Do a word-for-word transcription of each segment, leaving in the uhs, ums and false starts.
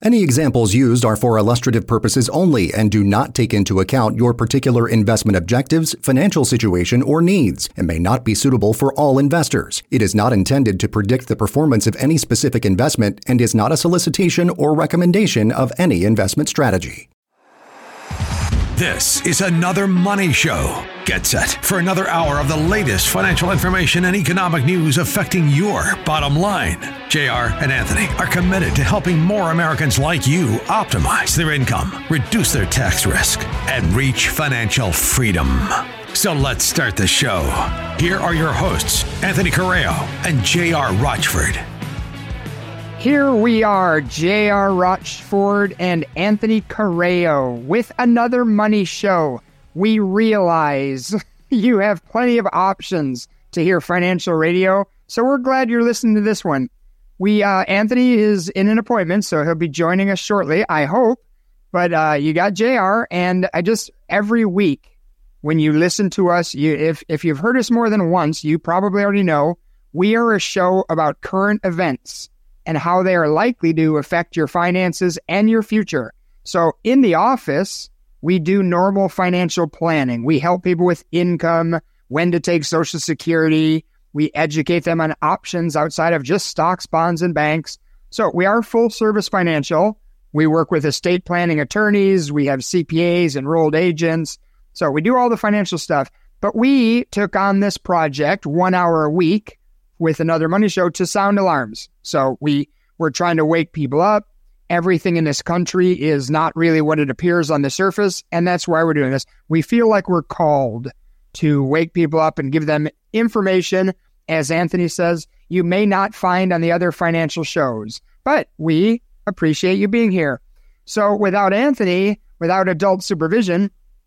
Any examples used are for illustrative purposes only and do not take into account your particular investment objectives, financial situation, or needs, and may not be suitable for all investors. It is not intended to predict the performance of any specific investment and is not a solicitation or recommendation of any investment strategy. This is another Money Show. Get set for another hour of the latest financial information and economic news affecting your bottom line. J R and Anthony are committed to helping more Americans like you optimize their income, reduce their tax risk, and reach financial freedom. So let's start the show. Here are your hosts, Anthony Correo and J R Rochford. Here we are, J R Rochford and Anthony Correo with another Money Show. We realize you have plenty of options to hear financial radio, so we're glad you're listening to this one. We, uh, Anthony is in an appointment, so he'll be joining us shortly, I hope. But uh, you got J R, and I just, every week when you listen to us, you if, if you've heard us more than once, you probably already know, we are a show about current events and how they are likely to affect your finances and your future. So in the office, we do normal financial planning. We help people with income, when to take Social Security. We educate them on options outside of just stocks, bonds, and banks. So we are full service financial. We work with estate planning attorneys. We have C P As, enrolled agents. So we do all the financial stuff. But we took on this project one hour a week with another Money Show to sound alarms. So we, we're trying to wake people up. Everything in this country is not really what it appears on the surface, and that's why we're doing this. We feel like we're called to wake people up and give them information, as Anthony says, you may not find on the other financial shows, but we appreciate you being here. So without Anthony, without adult supervision,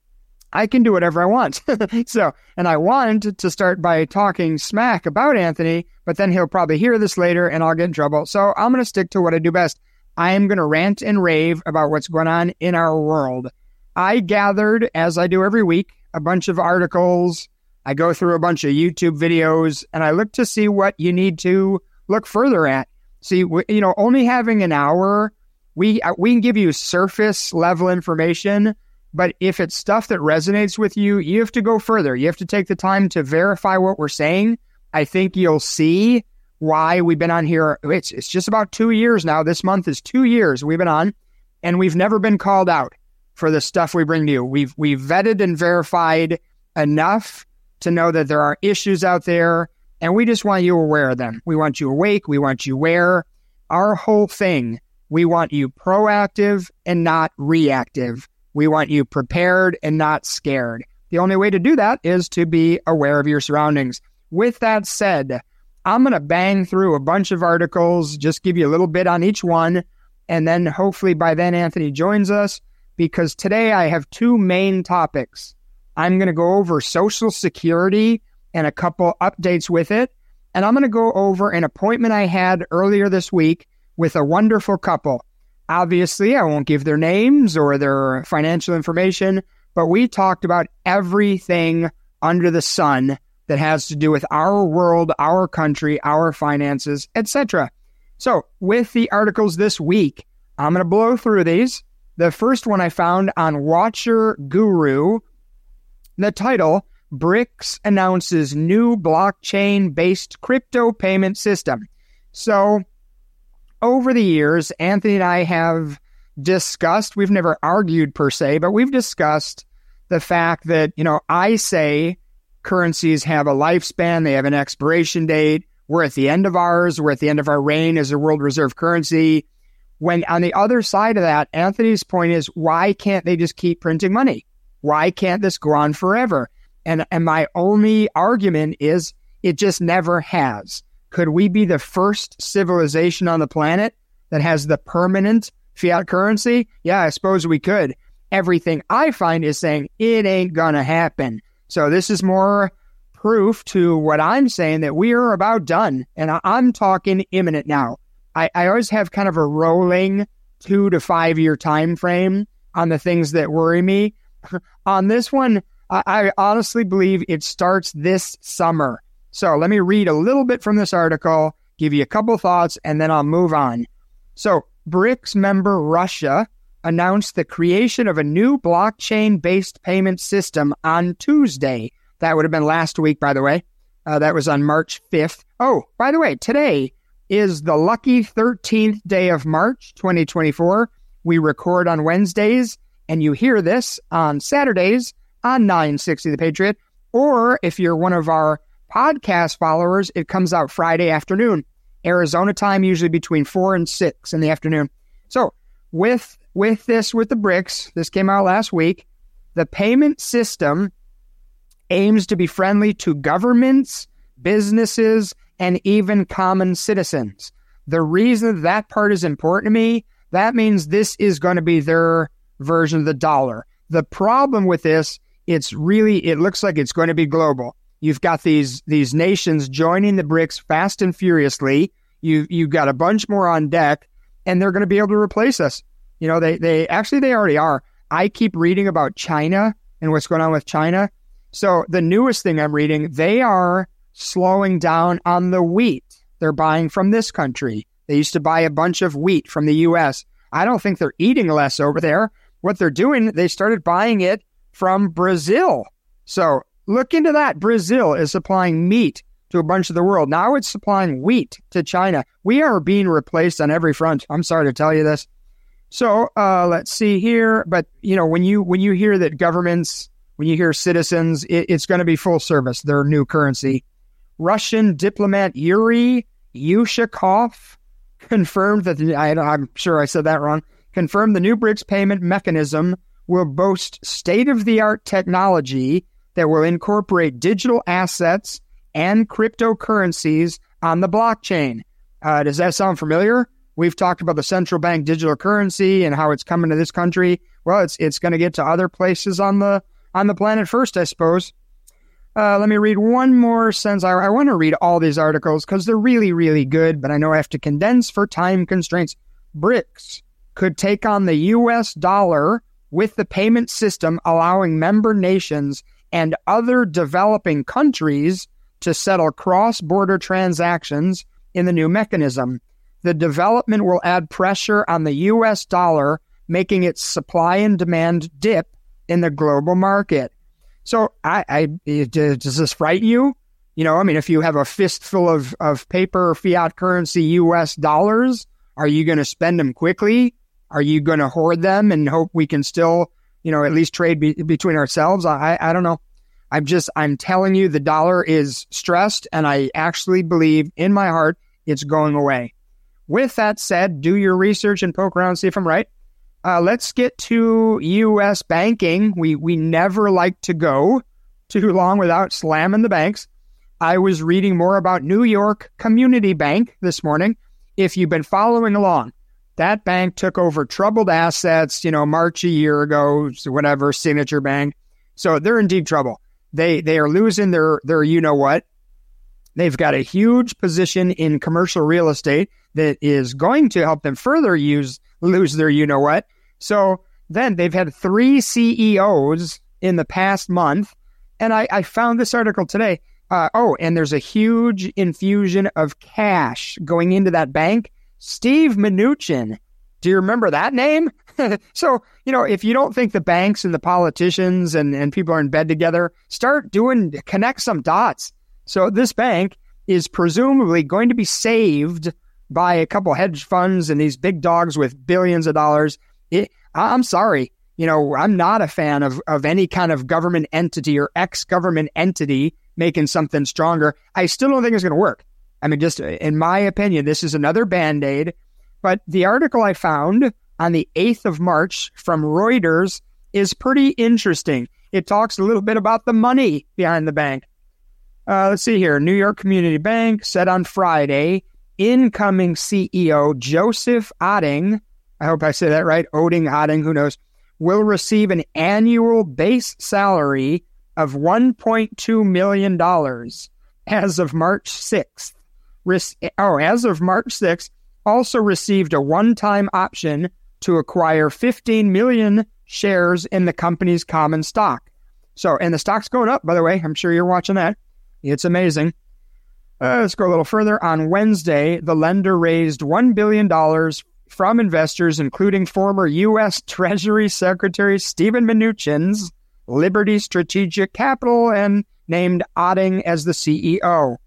I can do whatever I want. So, and I want to start by talking smack about Anthony, but then he'll probably hear this later and I'll get in trouble. So I'm going to stick to what I do best. I am going to rant and rave about what's going on in our world. I gathered, as I do every week, a bunch of articles. I go through a bunch of YouTube videos, and I look to see what you need to look further at. See, you know, only having an hour, we we can give you surface level information, but if it's stuff that resonates with you, you have to go further. You have to take the time to verify what we're saying. I think you'll see why we've been on here. It's, it's just about two years now. This month is two years we've been on, and we've never been called out for the stuff we bring to you. We've, we've vetted and verified enough to know that there are issues out there, and we just want you aware of them. We want you awake. We want you aware. Our whole thing, we want you proactive and not reactive. We want you prepared and not scared. The only way to do that is to be aware of your surroundings. With that said, I'm going to bang through a bunch of articles, just give you a little bit on each one, and then hopefully by then Anthony joins us, because today I have two main topics. I'm going to go over Social Security and a couple updates with it, and I'm going to go over an appointment I had earlier this week with a wonderful couple. Obviously, I won't give their names or their financial information, but we talked about everything under the sun that has to do with our world, our country, our finances, et cetera. So with the articles this week, I'm going to blow through these. The first one I found on Watcher Guru, the title, BRICS announces new blockchain-based crypto payment system. So over the years, Anthony and I have discussed, we've never argued per se, but we've discussed the fact that, you know, I say currencies have a lifespan, they have an expiration date. We're at the end of ours. We're at the end of our reign as a world reserve currency. When on the other side of that, Anthony's point is, why can't they just keep printing money? Why can't this go on forever? And, and my only argument is it just never has. Could we be the first civilization on the planet that has the permanent fiat currency? Yeah, I suppose we could. Everything I find is saying it ain't gonna happen. So this is more proof to what I'm saying, that we are about done. And I, I'm talking imminent now. I, I always have kind of a rolling two to five year time frame on the things that worry me. On this one, I, I honestly believe it starts this summer. So let me read a little bit from this article, give you a couple thoughts, and then I'll move on. So BRICS member Russia announced the creation of a new blockchain-based payment system on Tuesday. That would have been last week, by the way. Uh, that was on March fifth. Oh, by the way, today is the lucky thirteenth day of March, twenty twenty-four. We record on Wednesdays, and you hear this on Saturdays on nine sixty The Patriot. Or if you're one of our podcast followers, it comes out Friday afternoon, Arizona time, usually between four and six in the afternoon. So with with this, with the BRICS, this came out last week, the payment system aims to be friendly to governments, businesses, and even common citizens. The reason that part is important to me, that means this is going to be their version of the dollar. The problem with this, it's really, it looks like it's going to be global. You've got these these nations joining the BRICS fast and furiously. You, you've got a bunch more on deck, and they're going to be able to replace us. You know, they, they actually, they already are. I keep reading about China and what's going on with China. So the newest thing I'm reading, they are slowing down on the wheat they're buying from this country. They used to buy a bunch of wheat from the U S. I don't think they're eating less over there. What they're doing, they started buying it from Brazil. So look into that. Brazil is supplying meat to a bunch of the world. Now it's supplying wheat to China. We are being replaced on every front. I'm sorry to tell you this. So uh, let's see here. But, you know, when you when you hear that governments, when you hear citizens, it, it's going to be full service, their new currency. Russian diplomat Yuri Yushakov confirmed that, the, I, I'm sure I said that wrong, confirmed the new BRICS payment mechanism will boast state-of-the-art technology that will incorporate digital assets and cryptocurrencies on the blockchain. Uh, does that sound familiar? We've talked about the central bank digital currency and how it's coming to this country. Well, it's it's going to get to other places on the on the planet first, I suppose. Uh, let me read one more sentence. I, I want to read all these articles because they're really, really good, but I know I have to condense for time constraints. BRICS could take on the U S dollar with the payment system, allowing member nations and other developing countries to settle cross-border transactions in the new mechanism. The development will add pressure on the U S dollar, making its supply and demand dip in the global market. So I, I does this frighten you? You know, I mean, if you have a fistful of, of paper fiat currency U S dollars, are you going to spend them quickly? Are you going to hoard them and hope we can still, you know, at least trade be, between ourselves? I, I don't know. I'm just, I'm telling you, the dollar is stressed, and I actually believe in my heart it's going away. With that said, do your research and poke around and see if I'm right. Uh, let's get to U S banking. We we never like to go too long without slamming the banks. I was reading more about New York Community Bank this morning. If you've been following along, that bank took over troubled assets, you know, March a year ago, whatever, Signature Bank. So they're in deep trouble. They they are losing their, their you-know-what. They've got a huge position in commercial real estate that is going to help them further use lose their you-know-what. So then they've had three C E Os in the past month, and I, I found this article today. Uh, oh, and there's a huge infusion of cash going into that bank. Steve Mnuchin. Do you remember that name? So, you know, if you don't think the banks and the politicians and, and people are in bed together, start doing, connect some dots. So this bank is presumably going to be saved by a couple hedge funds and these big dogs with billions of dollars. It, I'm sorry. You know, I'm not a fan of, of any kind of government entity or ex-government entity making something stronger. I still don't think it's going to work. I mean, just in my opinion, this is another Band-Aid. But the article I found on the eighth of March from Reuters is pretty interesting. It talks a little bit about the money behind the bank. Uh, let's see here. New York Community Bank said on Friday, incoming C E O Joseph Otting, I hope I say that right, Oding, Otting, who knows, will receive an annual base salary of one point two million dollars as of March sixth. Re- oh, as of March sixth, also received a one-time option to acquire fifteen million shares in the company's common stock. So, and the stock's going up, by the way. I'm sure you're watching that. It's amazing. Uh, let's go a little further. On Wednesday, the lender raised one billion dollars from investors, including former U S Treasury Secretary Steven Mnuchin's Liberty Strategic Capital, and named Otting as the C E O.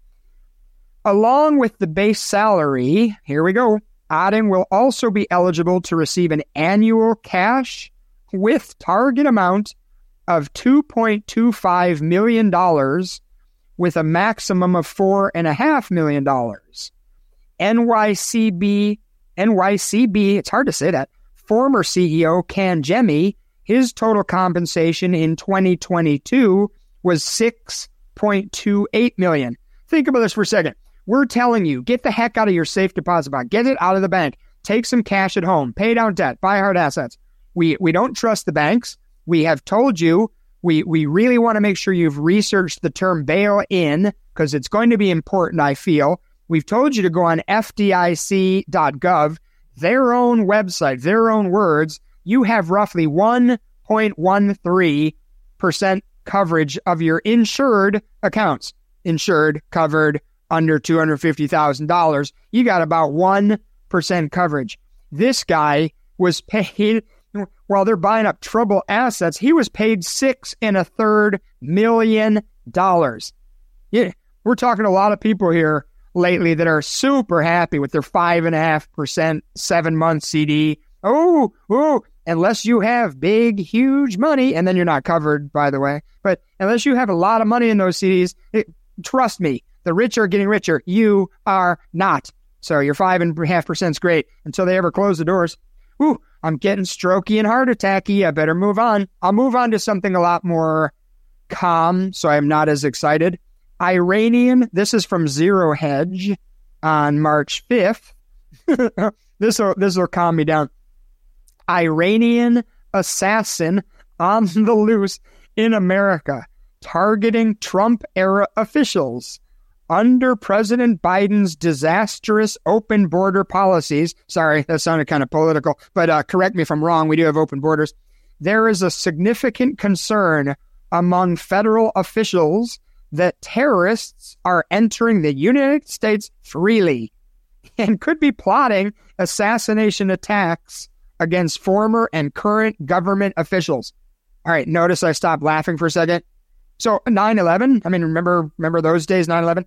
Along with the base salary, here we go, Otting will also be eligible to receive an annual cash with target amount of two point two five million dollars with a maximum of four point five million dollars. N Y C B, N Y C B, it's hard to say that, former C E O Kangemi, his total compensation in twenty twenty-two was six point two eight million dollars. Think about this for a second. We're telling you, get the heck out of your safe deposit box. Get it out of the bank. Take some cash at home. Pay down debt. Buy hard assets. We we don't trust the banks. We have told you we, we really want to make sure you've researched the term bail-in because it's going to be important, I feel. We've told you to go on F D I C dot gov, their own website, their own words. You have roughly one point one three percent coverage of your insured accounts. Insured, covered, under two hundred fifty thousand dollars. You got about one percent coverage. This guy was paid, while they're buying up troubled assets, he was paid six and a third million dollars. Yeah, we're talking to a lot of people here lately that are super happy with their five and a half percent seven month C D. Oh, oh, unless you have big, huge money, and then you're not covered, by the way. But unless you have a lot of money in those C Ds, it, trust me, the rich are getting richer. You are not. So your five and a half percent is great until they ever close the doors. Ooh, I'm getting strokey and heart attacky. I better move on. I'll move on to something a lot more calm, so I'm not as excited. Iranian, this is from Zero Hedge on March fifth. this will this will calm me down. Iranian assassin on the loose in America, targeting Trump-era officials. Under President Biden's disastrous open border policies, sorry, that sounded kind of political, but uh, correct me if I'm wrong, we do have open borders. There is a significant concern among federal officials that terrorists are entering the United States freely and could be plotting assassination attacks against former and current government officials. All right, notice I stopped laughing for a second. So nine eleven, I mean, remember remember those days, nine eleven?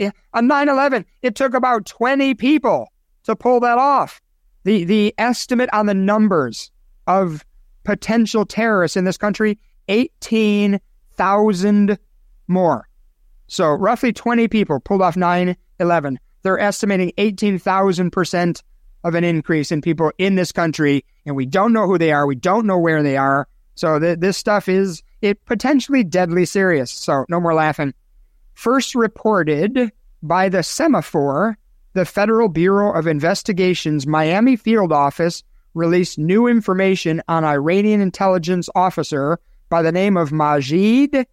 On nine eleven, it took about twenty people to pull that off. The the estimate on the numbers of potential terrorists in this country, eighteen thousand more. So roughly twenty people pulled off nine eleven. They're estimating eighteen thousand percent of an increase in people in this country, and we don't know who they are. We don't know where they are. So th- this stuff is it potentially deadly serious. So no more laughing. First reported by the Semaphore, the Federal Bureau of Investigation's Miami field office released new information on Iranian intelligence officer by the name of Majid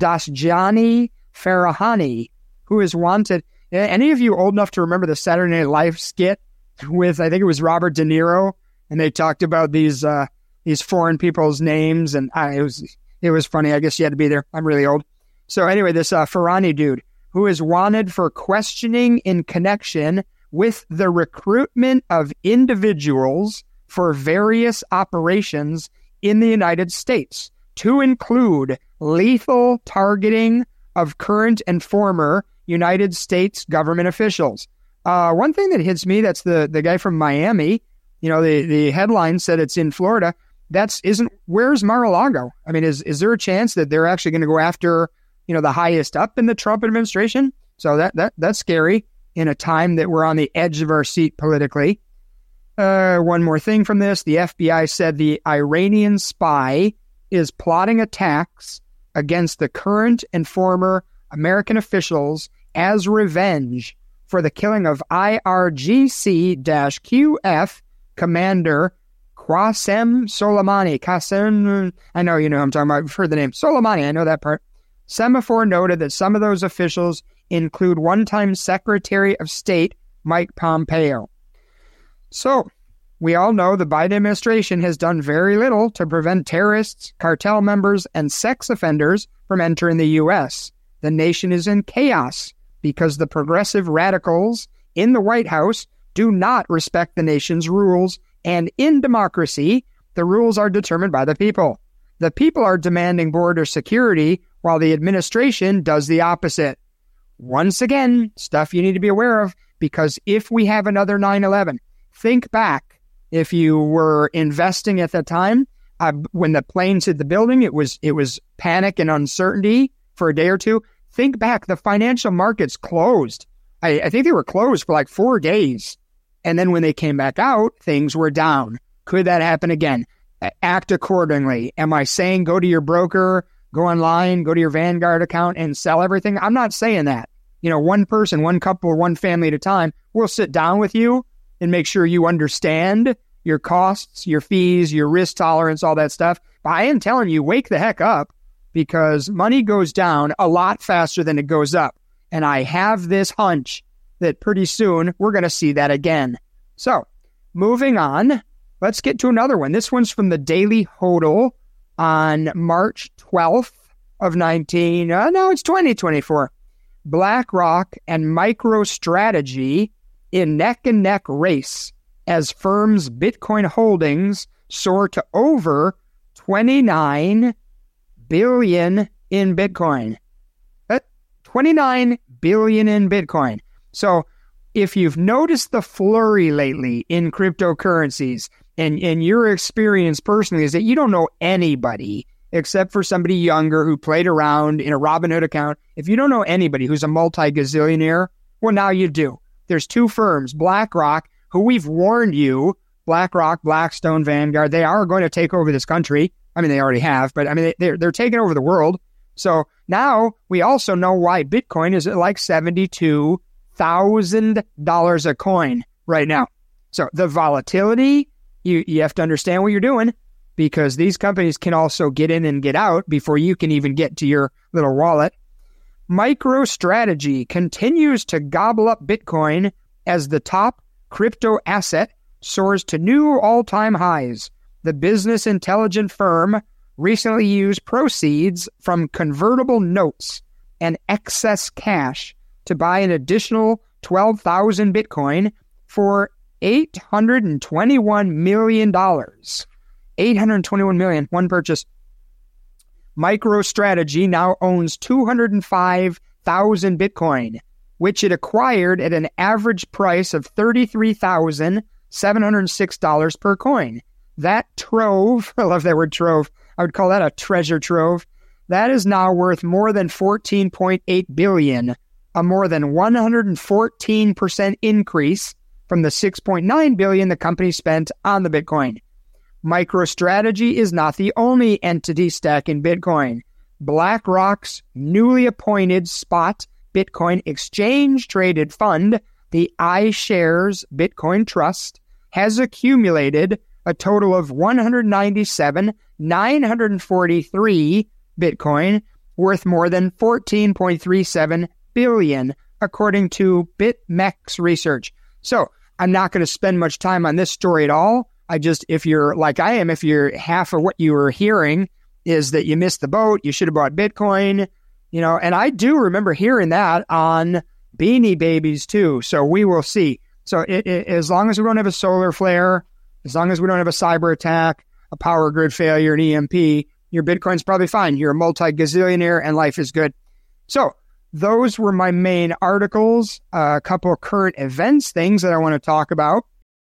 Dasjani Farahani, who is wanted. Any of you old enough to remember the Saturday Night Live skit with, I think it was Robert De Niro, and they talked about these uh, these foreign people's names, and uh, it was it was funny. I guess you had to be there. I'm really old. So anyway, this uh, Farahani dude, who is wanted for questioning in connection with the recruitment of individuals for various operations in the United States, to include lethal targeting of current and former United States government officials. Uh, one thing that hits me, that's the, the guy from Miami. You know, the, the headline said it's in Florida. That's isn't, where's Mar-a-Lago? I mean, is, is there a chance that they're actually going to go after, you know, the highest up in the Trump administration? So that, that, that's scary in a time that we're on the edge of our seat politically. Uh, one more thing from this. The F B I said the Iranian spy is plotting attacks against the current and former American officials as revenge for the killing of I R G C Q F Commander Qasem Soleimani. Qasem, I know you know who I'm talking about. I've heard the name. Soleimani, I know that part. Semaphore noted that some of those officials include one-time Secretary of State Mike Pompeo. So, we all know the Biden administration has done very little to prevent terrorists, cartel members, and sex offenders from entering the U S. The nation is in chaos because the progressive radicals in the White House do not respect the nation's rules, and in democracy, the rules are determined by the people. The people are demanding border security while the administration does the opposite. Once again, stuff you need to be aware of, because if we have another nine eleven, think back. If you were investing at the time, uh, when the planes hit the building, it was it was panic and uncertainty for a day or two. Think back, the financial markets closed. I, I think they were closed for like four days. And then when they came back out, things were down. Could that happen again? Act accordingly. Am I saying go to your broker, go online, go to your Vanguard account and sell everything? I'm not saying that. You know, one person, one couple, one family at a time, we'll sit down with you and make sure you understand your costs, your fees, your risk tolerance, all that stuff. But I am telling you, wake the heck up, because money goes down a lot faster than it goes up. And I have this hunch that pretty soon we're going to see that again. So, moving on, let's get to another one. This one's from the Daily Hodl on March twelfth of nineteen, uh, no, it's twenty twenty-four. BlackRock and MicroStrategy in neck-and-neck race as firms' Bitcoin holdings soar to over twenty-nine billion dollars in Bitcoin. Uh, twenty-nine billion dollars in Bitcoin. So if you've noticed the flurry lately in cryptocurrencies, and, and your experience personally is that you don't know anybody except for somebody younger who played around in a Robinhood account. If you don't know anybody who's a multi-gazillionaire, well, now you do. There's two firms, BlackRock, who we've warned you, BlackRock, Blackstone, Vanguard, they are going to take over this country. I mean, they already have, but I mean, they, they're, they're taking over the world. So now we also know why Bitcoin is at like seventy-two thousand dollars a coin right now. So the volatility, you, you have to understand what you're doing, because these companies can also get in and get out before you can even get to your little wallet. MicroStrategy continues to gobble up Bitcoin as the top crypto asset soars to new all-time highs. The business intelligence firm recently used proceeds from convertible notes and excess cash to buy an additional twelve thousand Bitcoin for eight hundred twenty-one million dollars. eight hundred twenty-one million dollars, one purchase. MicroStrategy now owns two hundred five thousand Bitcoin, which it acquired at an average price of thirty-three thousand seven hundred six dollars per coin. That trove, I love that word trove, I would call that a treasure trove, that is now worth more than fourteen point eight billion dollars, a more than one hundred fourteen percent increase from the six point nine billion dollars the company spent on the Bitcoin. MicroStrategy is not the only entity stacking Bitcoin. BlackRock's newly appointed spot Bitcoin exchange-traded fund, the iShares Bitcoin Trust, has accumulated a total of one hundred ninety-seven thousand nine hundred forty-three Bitcoin, worth more than fourteen point three seven billion dollars, according to BitMEX research. So, I'm not going to spend much time on this story at all. I just, if you're like I am, if you're half of what you were hearing is that you missed the boat, you should have bought Bitcoin, you know, and I do remember hearing that on Beanie Babies too. So we will see. So it, it, as long as we don't have a solar flare, as long as we don't have a cyber attack, a power grid failure, an E M P, your Bitcoin's probably fine. You're a multi-gazillionaire and life is good. So those were my main articles, uh, a couple of current events, things that I want to talk about.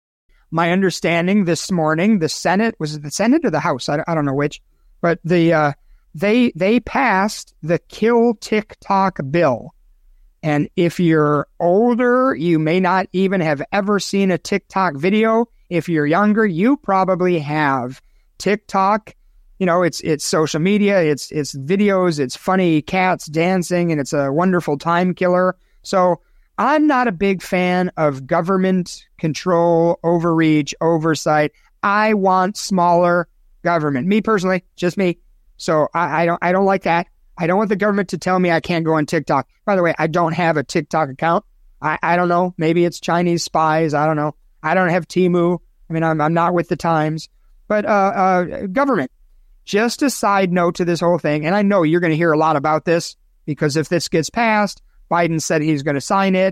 My understanding this morning, the Senate, was it the Senate or the House? I, I don't know which, but the uh, they they passed the Kill TikTok bill. And if you're older, you may not even have ever seen a TikTok video. If you're younger, you probably have. TikTok, you know, it's it's social media, it's it's videos, it's funny cats dancing, and it's a wonderful time killer. So I'm not a big fan of government control, overreach, oversight. I want smaller government. Me personally, just me. So I, I don't I don't like that. I don't want the government to tell me I can't go on TikTok. By the way, I don't have a TikTok account. I, I don't know. Maybe it's Chinese spies. I don't know. I don't have Temu. I mean, I'm I'm not with the times. But uh, uh, government, just a side note to this whole thing, and I know you're going to hear a lot about this, because if this gets passed, Biden said he's going to sign it.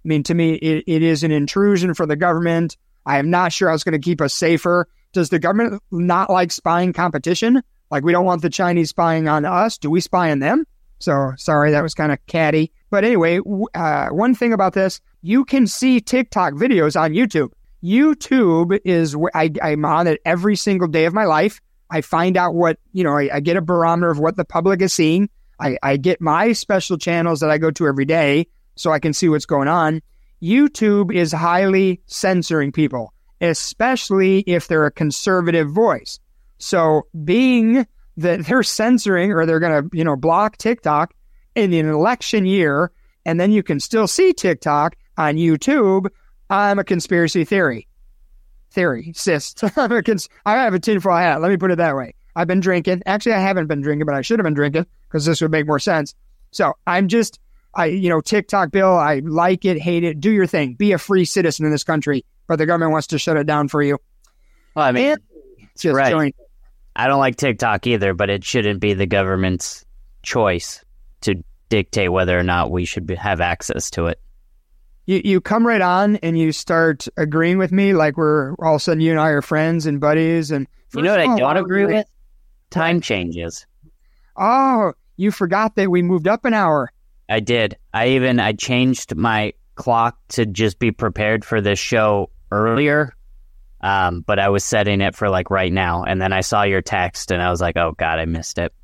I mean, to me, it, it is an intrusion for the government. I am not sure how it's going to keep us safer. Does the government not like spying competition? Like, we don't want the Chinese spying on us. Do we spy on them? So, sorry, that was kind of catty. But anyway, uh, one thing about this, you can see TikTok videos on YouTube. YouTube is where I, I'm on it every single day of my life. I find out what, you know, I, I get a barometer of what the public is seeing. I, I get my special channels that I go to every day so I can see what's going on. YouTube is highly censoring people, especially if they're a conservative voice. So being that they're censoring or they're going to, you know, block TikTok in an election year, and then you can still see TikTok on YouTube, I'm a conspiracy theory. Theory, cyst. I'm a cons- I have a tinfoil hat. Let me put it that way. I've been drinking. Actually, I haven't been drinking, but I should have been drinking because this would make more sense. So I'm just, I, you know, TikTok, Bill, I like it, hate it, do your thing. Be a free citizen in this country, but the government wants to shut it down for you. Well, I mean, and just right. join. I don't like TikTok either, but it shouldn't be the government's choice to dictate whether or not we should be, have access to it. You you come right on and you start agreeing with me like we're all of a sudden you and I are friends and buddies. And you know what I don't agree like, with? Time changes. Oh, you forgot that we moved up an hour. I did. I even, I changed my clock to just be prepared for this show earlier. Um, but I was setting it for like right now. And then I saw your text and I was like, oh God, I missed it.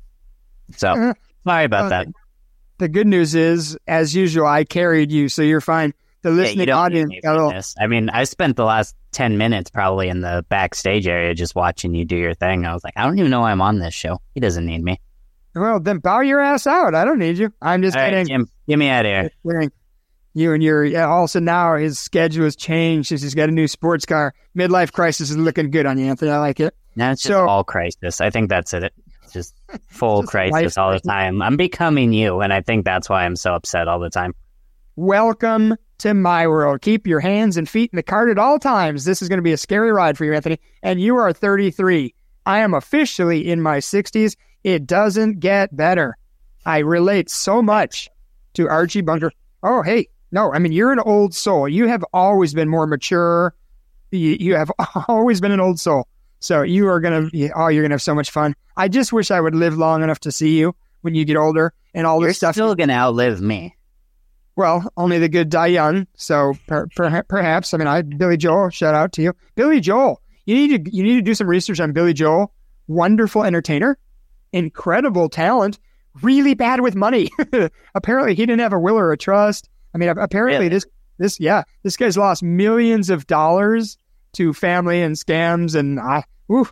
So sorry about uh, that. The good news is, as usual, I carried you, so you're fine. The listening yeah, audience. Little... I mean, I spent the last ten minutes probably in the backstage area just watching you do your thing. I was like, I don't even know I'm on this show. He doesn't need me. Well, then bow your ass out. I don't need you. I'm just all kidding. Right, Jim, get me out of here. You and your, yeah, also now his schedule has changed since he's got a new sports car. Midlife crisis is looking good on you, Anthony. I like it. No, it's just so, all crisis. I think that's it. It's just full just crisis all the time. I'm becoming you, and I think that's why I'm so upset all the time. Welcome to my world. Keep your hands and feet in the cart at all times. This is going to be a scary ride for you, Anthony. And you are thirty-three. I am officially in my sixties. It doesn't get better. I relate so much to Archie Bunker. Oh, hey. No, I mean, you're an old soul. You have always been more mature. You, you have always been an old soul. So you are going to, oh, you're going to have so much fun. I just wish I would live long enough to see you when you get older and all you're this stuff. You're still going to outlive me. Well, only the good die young. So per, per, perhaps, I mean, I, Billy Joel, shout out to you. Billy Joel, you need to, you need to do some research on Billy Joel. Wonderful entertainer, incredible talent, really bad with money. Apparently he didn't have a will or a trust. I mean, apparently really? this, this, yeah, this guy's lost millions of dollars to family and scams and, uh, ooh.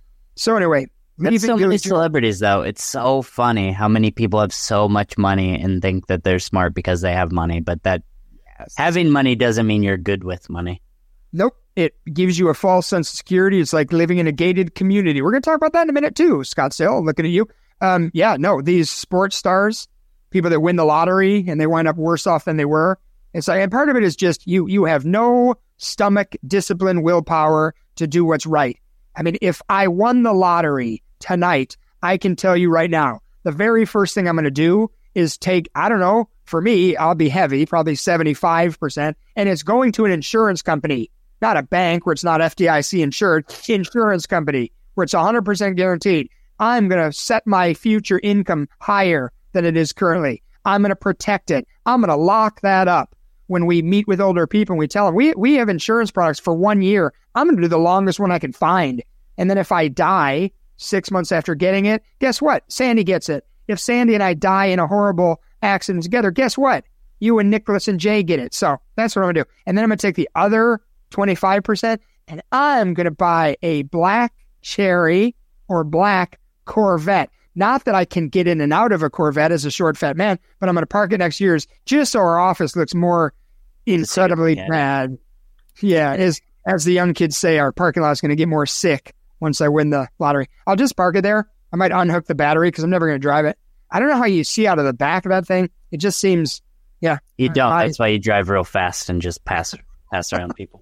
So anyway. That's so many celebrities, though. It's so funny how many people have so much money and think that they're smart because they have money, but that yes. having money doesn't mean you're good with money. Nope. It gives you a false sense of security. It's like living in a gated community. We're going to talk about that in a minute, too, Scottsdale, looking at you. Um, yeah, no, these sports stars, people that win the lottery and they wind up worse off than they were. It's like, and part of it is just you, you have no stomach, discipline, willpower to do what's right. I mean, if I won the lottery tonight, I can tell you right now, the very first thing I'm going to do is take, I don't know, for me, I'll be heavy, probably seventy-five percent, and it's going to an insurance company, not a bank where it's not F D I C insured, insurance company where it's one hundred percent guaranteed. I'm going to set my future income higher than it is currently. I'm going to protect it. I'm going to lock that up. When we meet with older people and we tell them, we, we have insurance products for one year. I'm going to do the longest one I can find. And then if I die six months after getting it, guess what? Sandy gets it. If Sandy and I die in a horrible accident together, guess what? You and Nicholas and Jay get it. So that's what I'm going to do. And then I'm going to take the other twenty-five percent and I'm going to buy a black Cherry or black Corvette. Not that I can get in and out of a Corvette as a short, fat man, but I'm going to park it next year's just so our office looks more incredibly bad. Yeah, as, as the young kids say, our parking lot is going to get more sick once I win the lottery. I'll just park it there. I might unhook the battery because I'm never going to drive it. I don't know how you see out of the back of that thing. It just seems, yeah. You don't. I, That's why you drive real fast and just pass pass around people.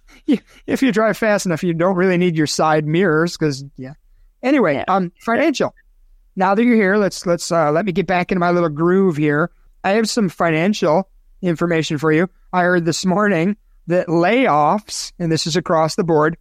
If you drive fast enough, you don't really need your side mirrors because, yeah. Anyway, yeah. um, financial. Now that you're here, let's let's uh, let me get back into my little groove here. I have some financial information for you. I heard this morning that layoffs, and this is across the board,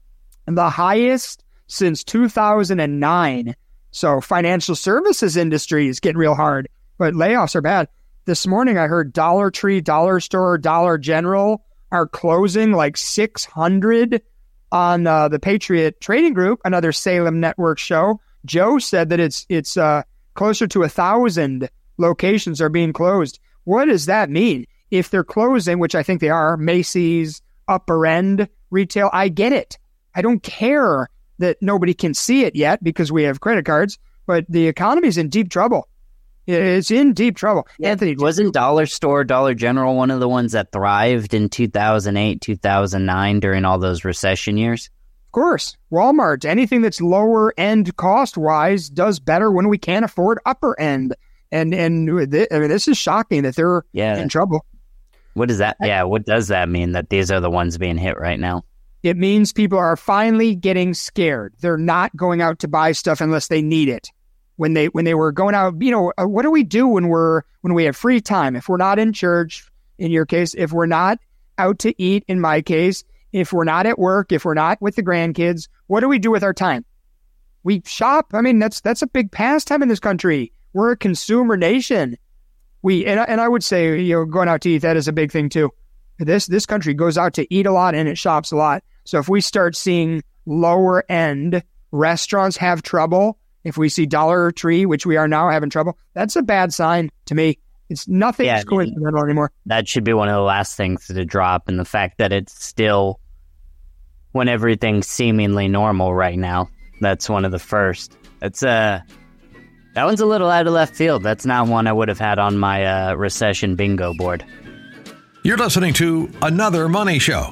the highest since two thousand nine. So financial services industry is getting real hard, but layoffs are bad. This morning I heard Dollar Tree, Dollar Store, Dollar General are closing like six hundred on uh, the Patriot Trading Group, another Salem Network show. Joe said that it's it's uh, closer to a thousand locations are being closed. What does that mean? If they're closing, which I think they are, Macy's, upper end retail, I get it. I don't care that nobody can see it yet because we have credit cards, but the economy's in deep trouble. It's in deep trouble. Yeah, Anthony, wasn't Dollar Store, Dollar General one of the ones that thrived in two thousand eight, two thousand nine during all those recession years? Of course. Walmart, anything that's lower end cost wise does better when we can't afford upper end. And and th- I mean, this is shocking that they're yeah. in trouble. What does that? Yeah, what does that mean that these are the ones being hit right now? It means people are finally getting scared. They're not going out to buy stuff unless they need it. When they when they were going out, you know, what do we do when we're when we have free time? If we're not in church, in your case, if we're not out to eat, in my case, if we're not at work, if we're not with the grandkids, what do we do with our time? We shop. I mean, that's that's a big pastime in this country. We're a consumer nation. We and and I would say, you know, going out to eat, that is a big thing too. This this country goes out to eat a lot and it shops a lot. So if we start seeing lower end restaurants have trouble, if we see Dollar Tree, which we are now having trouble, that's a bad sign to me. It's nothing yeah, coincidental anymore. That should be one of the last things to drop, and the fact that it's still, when everything's seemingly normal right now, that's one of the first. That's uh, that one's a little out of left field. That's not one I would have had on my uh, recession bingo board. You're listening to Another Money Show.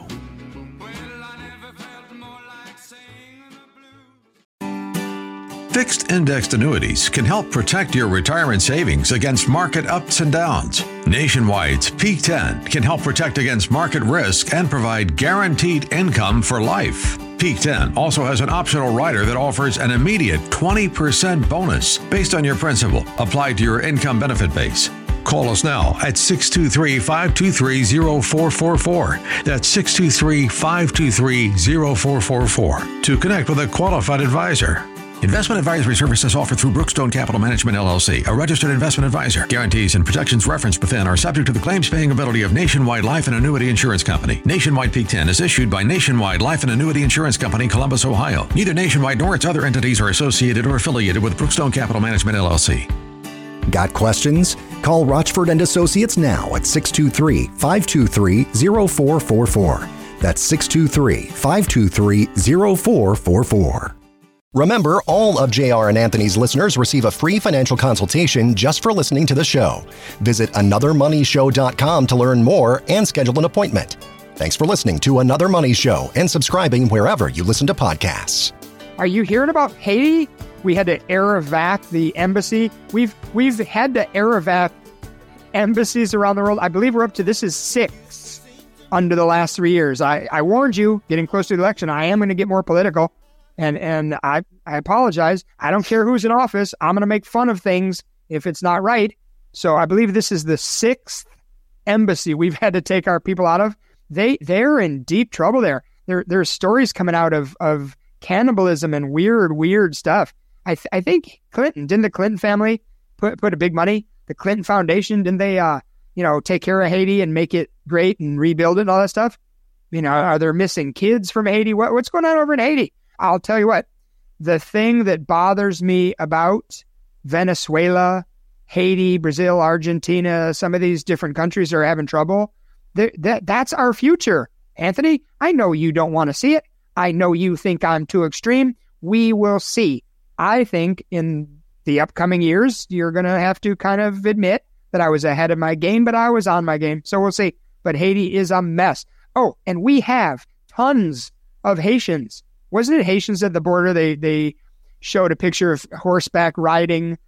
Fixed indexed annuities can help protect your retirement savings against market ups and downs. Nationwide's Peak ten can help protect against market risk and provide guaranteed income for life. Peak ten also has an optional rider that offers an immediate twenty percent bonus based on your principal applied to your income benefit base. Call us now at six two three, five two three, zero four four four. That's six two three, five two three, zero four four four to connect with a qualified advisor. Investment advisory services offered through Brookstone Capital Management, L L C, a registered investment advisor. Guarantees and protections referenced within are subject to the claims-paying ability of Nationwide Life and Annuity Insurance Company. Nationwide Peak ten is issued by Nationwide Life and Annuity Insurance Company, Columbus, Ohio. Neither Nationwide nor its other entities are associated or affiliated with Brookstone Capital Management, L L C. Got questions? Call Rochford and Associates now at six two three, five two three, zero four four four. That's six two three, five two three, zero four four four. Remember, all of J R and Anthony's listeners receive a free financial consultation just for listening to the show. Visit another money show dot com to learn more and schedule an appointment. Thanks for listening to Another Money Show and subscribing wherever you listen to podcasts. Are you hearing about Haiti? We had to air-evac the embassy. We've we've had to air-evac embassies around the world. I believe we're up to, this is six under the last three years. I, I warned you, getting close to the election, I am going to get more political. And and I, I apologize. I don't care who's in office. I'm going to make fun of things if it's not right. So I believe this is the sixth embassy we've had to take our people out of. They, they're in deep trouble there. There There's stories coming out of, of cannibalism and weird, weird stuff. I th- I think Clinton, didn't the Clinton family put put a big money? The Clinton Foundation, didn't they, uh, you know, take care of Haiti and make it great and rebuild it and all that stuff? You know, are there missing kids from Haiti? What, what's going on over in Haiti? I'll tell you what, the thing that bothers me about Venezuela, Haiti, Brazil, Argentina, some of these different countries are having trouble. That that's our future. Anthony, I know you don't want to see it. I know you think I'm too extreme. We will see. I think in the upcoming years, you're going to have to kind of admit that I was ahead of my game, but I was on my game. So we'll see. But Haiti is a mess. Oh, and we have tons of Haitians. Wasn't it Haitians at the border? They they showed a picture of horseback riding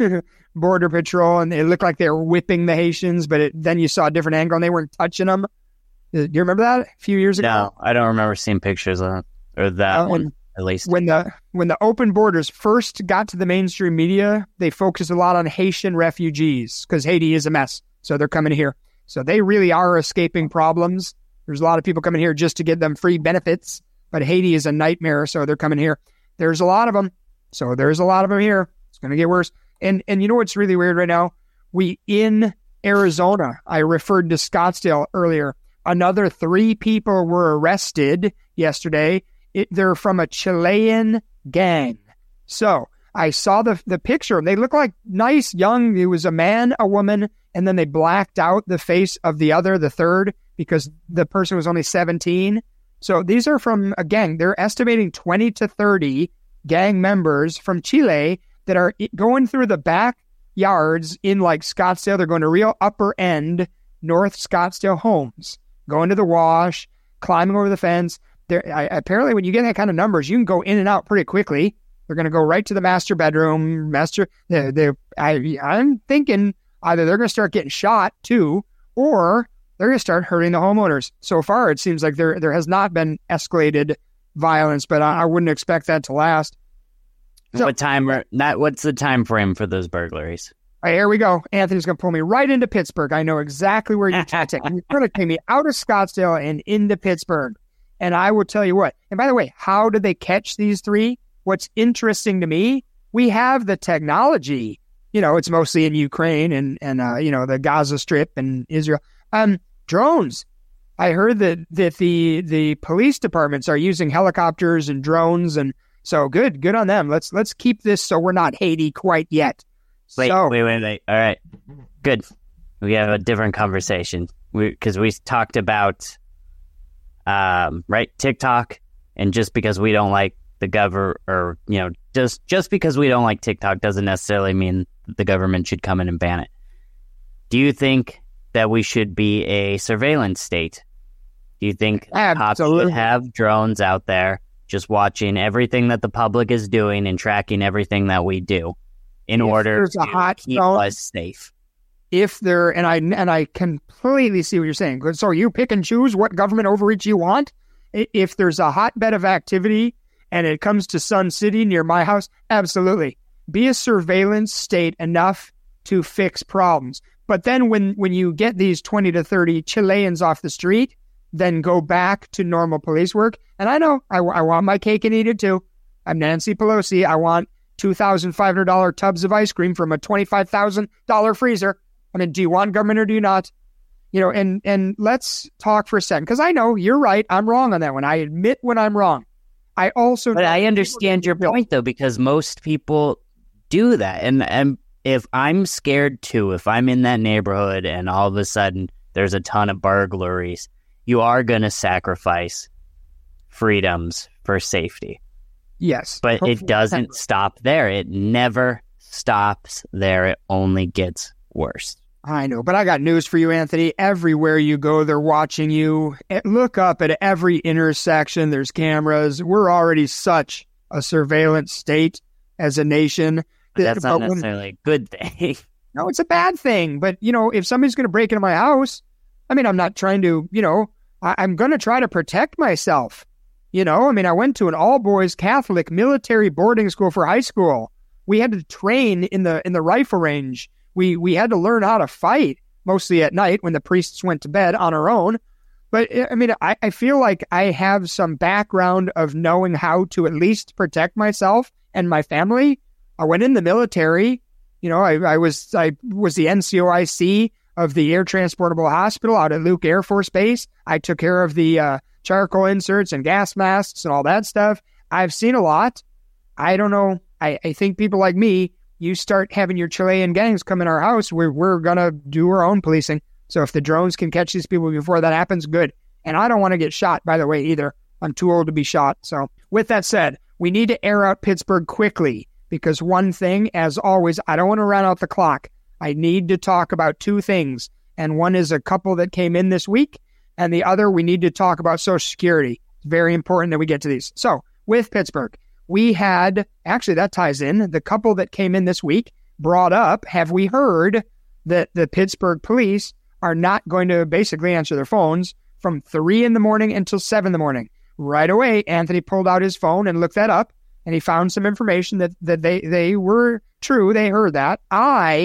border patrol, and it looked like they were whipping the Haitians, but it, then you saw a different angle, and they weren't touching them. Do you remember that a few years ago? No, I don't remember seeing pictures of that, or that uh, one, at least. When the when the open borders first got to the mainstream media, they focused a lot on Haitian refugees, because Haiti is a mess, so they're coming here. So they really are escaping problems. There's a lot of people coming here just to get them free benefits, but Haiti is a nightmare, so they're coming here. There's a lot of them. So there's a lot of them here. It's going to get worse. And and you know what's really weird right now? We, in Arizona, I referred to Scottsdale earlier. Another three people were arrested yesterday. It, they're from a Chilean gang. So I saw the the picture. They look like nice, young. It was a man, a woman, and then they blacked out the face of the other, the third, because the person was only seventeen. So these are from a gang. They're estimating twenty to thirty gang members from Chile that are going through the backyards in like Scottsdale. They're going to real upper end North Scottsdale homes, going to the wash, climbing over the fence. There, I, apparently, when you get that kind of numbers, you can go in and out pretty quickly. They're going to go right to the master bedroom. Master, they, they, I, I'm thinking either they're going to start getting shot too, or they're going to start hurting the homeowners. So far, it seems like there there has not been escalated violence, but I, I wouldn't expect that to last. So, what time? Not what's the time frame for those burglaries? All right, here we go. Anthony's going to pull me right into Pittsburgh. I know exactly where you're taking. You're going to take me out of Scottsdale and into Pittsburgh. And I will tell you what. And by the way, how did they catch these three? What's interesting to me, we have the technology. You know, it's mostly in Ukraine and, and uh, you know, the Gaza Strip and Israel. Um, drones. I heard that, that the the police departments are using helicopters and drones. And so good, good on them. Let's let's keep this so we're not Haiti quite yet. Wait, so, wait, wait, wait. All right. Good. We have a different conversation. We Because we talked about, um, right, TikTok. And just because we don't like the government, or, you know, just, just because we don't like TikTok doesn't necessarily mean the government should come in and ban it. Do you think that we should be a surveillance state? Do you think cops should have drones out there just watching everything that the public is doing and tracking everything that we do in if order to hot keep zone, us safe? If there, and I and I completely see what you're saying. So you pick and choose what government overreach you want. If there's a hotbed of activity and it comes to Sun City near my house, absolutely. Be a surveillance state enough to fix problems. But then when, when you get these twenty to thirty Chileans off the street, then go back to normal police work. And I know, I, I want my cake and eat it too. I'm Nancy Pelosi. I want two thousand five hundred dollars tubs of ice cream from a twenty-five thousand dollars freezer. I mean, do you want government or do you not? You know, and, and let's talk for a second, because I know you're right. I'm wrong on that one. I admit when I'm wrong. I also... But I understand your point, though, because most people do that. And, and if I'm scared, too, if I'm in that neighborhood and all of a sudden there's a ton of burglaries, you are going to sacrifice freedoms for safety. Yes. But it doesn't stop there. It never stops there. It only gets worse. I know, but I got news for you, Anthony. Everywhere you go, they're watching you. Look up at every intersection. There's cameras. We're already such a surveillance state as a nation. But that's not necessarily a good thing. No, it's a bad thing. But, you know, if somebody's going to break into my house, I mean, I'm not trying to, you know, I- I'm going to try to protect myself. You know, I mean, I went to an all-boys Catholic military boarding school for high school. We had to train in the in the rifle range. We we had to learn how to fight, mostly at night when the priests went to bed on our own. But, I mean, I, I feel like I have some background of knowing how to at least protect myself and my family. I went in the military. You know, I, I was I was the N C O I C of the Air Transportable Hospital out at Luke Air Force Base. I took care of the uh, charcoal inserts and gas masks and all that stuff. I've seen a lot. I don't know. I, I think people like me, you start having your Chilean gangs come in our house, we're, we're going to do our own policing. So if the drones can catch these people before that happens, good. And I don't want to get shot, by the way, either. I'm too old to be shot. So with that said, we need to air out Pittsburgh quickly, because one thing, as always, I don't want to run out the clock. I need to talk about two things. And one is a couple that came in this week. And the other, we need to talk about Social Security. It's very important that we get to these. So with Pittsburgh, we had, actually that ties in, the couple that came in this week brought up, have we heard that the Pittsburgh police are not going to basically answer their phones from three in the morning until seven in the morning? Right away, Anthony pulled out his phone and looked that up, and he found some information that, that they, they were true. They heard that. I